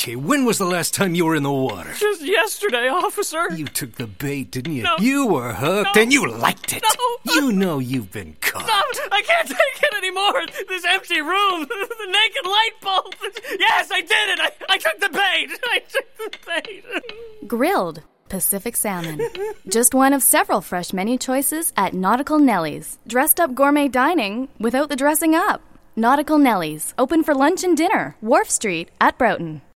Okay, when was the last time you were in the water? Just yesterday, officer. You took the bait, didn't you? No. You were hooked, No. and you liked it. No. You know you've been caught. Stop! I can't take it anymore. This empty room, the naked light bulb. Yes, I did it. I took the bait. I took the bait. Grilled Pacific salmon. Just one of several fresh menu choices at Nautical Nellies. Dressed up gourmet dining without the dressing up. Nautical Nellies, open for lunch and dinner. Wharf Street at Broughton.